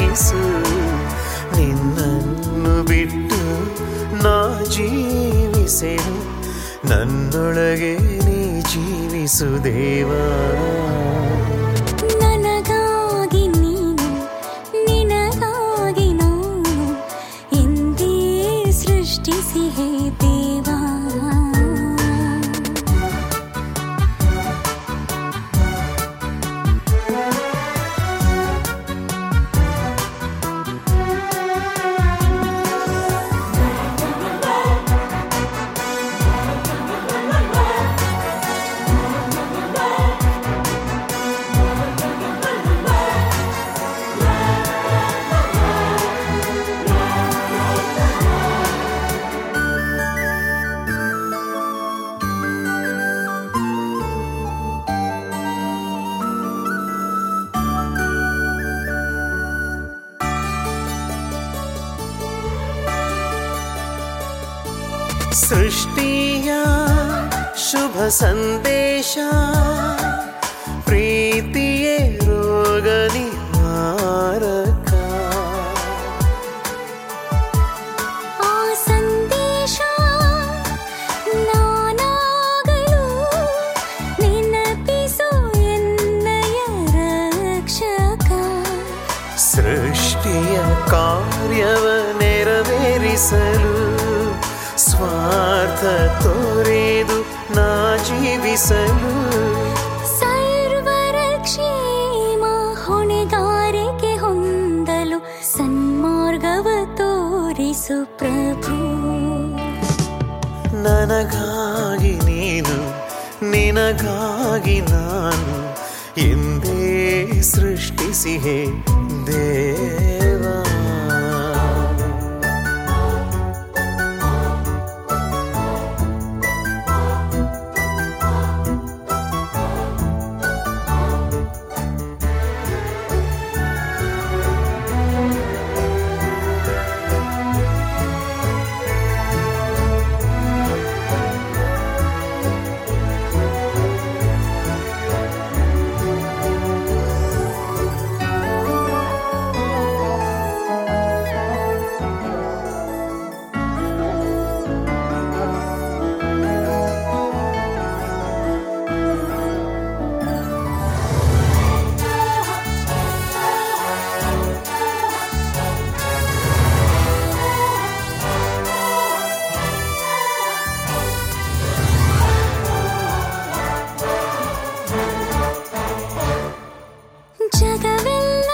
ನೆರವೇರಿಸು. ನಿನ್ನನ್ನು ಬಿಟ್ಟು ನಾ ಜೀವಿಸೆನು, ನನ್ನೊಳಗೆ ನೀ ಜೀವಿಸು ದೇವಾ. ನನಗಾಗಿ ನೀನು, ನಿನಗಾಗಿ ನಾನು ಎಂದೇ ಸೃಷ್ಟಿಸಿ ಹೇ ದೇವಾ. ಸೃಷ್ಟಿಯ ಶುಭ ಸಂದೇಶ, ಪ್ರೀತಿಯೇ ರೋಗ ನಿವಾರಕ. ಆ ಸಂದೇಶ ನಾನಾಗಲು ನೆನಪಿಸು ಎನ್ನಯ ರಕ್ಷಕ. ಸೃಷ್ಟಿಯ ಕಾರ್ಯವ ನೆರವೇರಿಸಲು ಸ್ವಾರ್ಥ ತೋರೆದು ನಾ ಜೀವಿಸಲು. ಸರ್ವರ ಕ್ಷೇಮ ಹೊಣೆಗಾರಿಕೆ ಹೊಂದಲು ಸನ್ಮಾರ್ಗವ ತೋರಿಸು ಪ್ರಭು. ನನಗಾಗಿ ನೀನು, ನಿನಗಾಗಿ ನಾನು ಎಂದೇ ಸೃಷ್ಟಿಸಿ ಹೇ ದೇವಾ. ಜಗವೆಲ್ಲ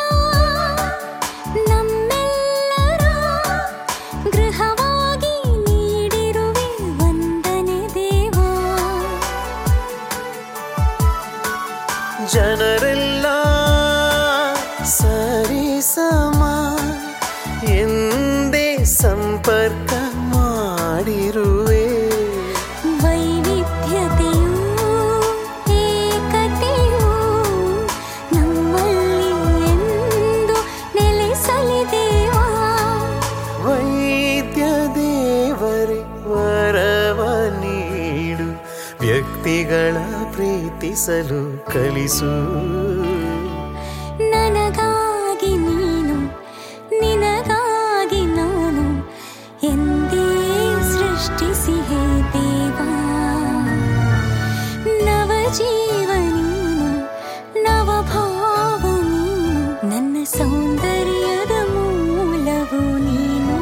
ನಮ್ಮೆಲ್ಲರ ಗೃಹವಾಗಿ ನೀಡಿರುವೆ ವಂದನೆ ದೇವಾ. ಜನರೆಲ್ಲ ಸರಿಸಮ ಎಂದೇ ಸಂಪರ್ಕ ಮಾಡಿರುವೆ. ವೈವಿಧ್ಯತೆಯೂ ಏಕತೆಯೂ ನಮ್ಮಲ್ಲಿ ಎಂದು ನೆಲೆಸಲಿ ದೇವಾ. ವೈದ್ಯ ದೇವರೇ ವರವ ನೀಡು, ವ್ಯಕ್ತಿಗಳ ಪ್ರೀತಿಸಲು ಕಲಿಸು. ನನಗಾಗಿ ನೀನು, ನಿನಗಾಗಿ ನಾನು ಎಂದೇ ಸೃಷ್ಟಿಸಿ ಹೇ ದೇವಾ. ನವ ಜೀವ ನೀನು, ನವ ಭಾವ ನೀನು, ನನ್ನ ಸೌಂದರ್ಯದ ಮೂಲವು ನೀನು.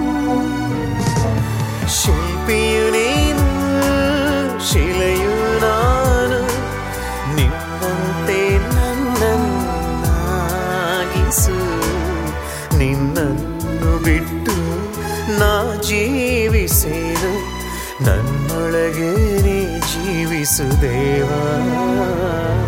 ಶಿಲ್ಪಿಯು ನೀನು, ಶಿಲೆಯು ನಾನು, ನಿನ್ನಂತೆ ನನ್ನನ್ನಾಗಿಸು. ನಿನ್ನನ್ನು ಬಿಟ್ಟು ನಾ ಜೀವಿಸೆನು, ನನ್ನೊಳಗೆ ನೀ ಜೀವಿಸು ದೇವಾ.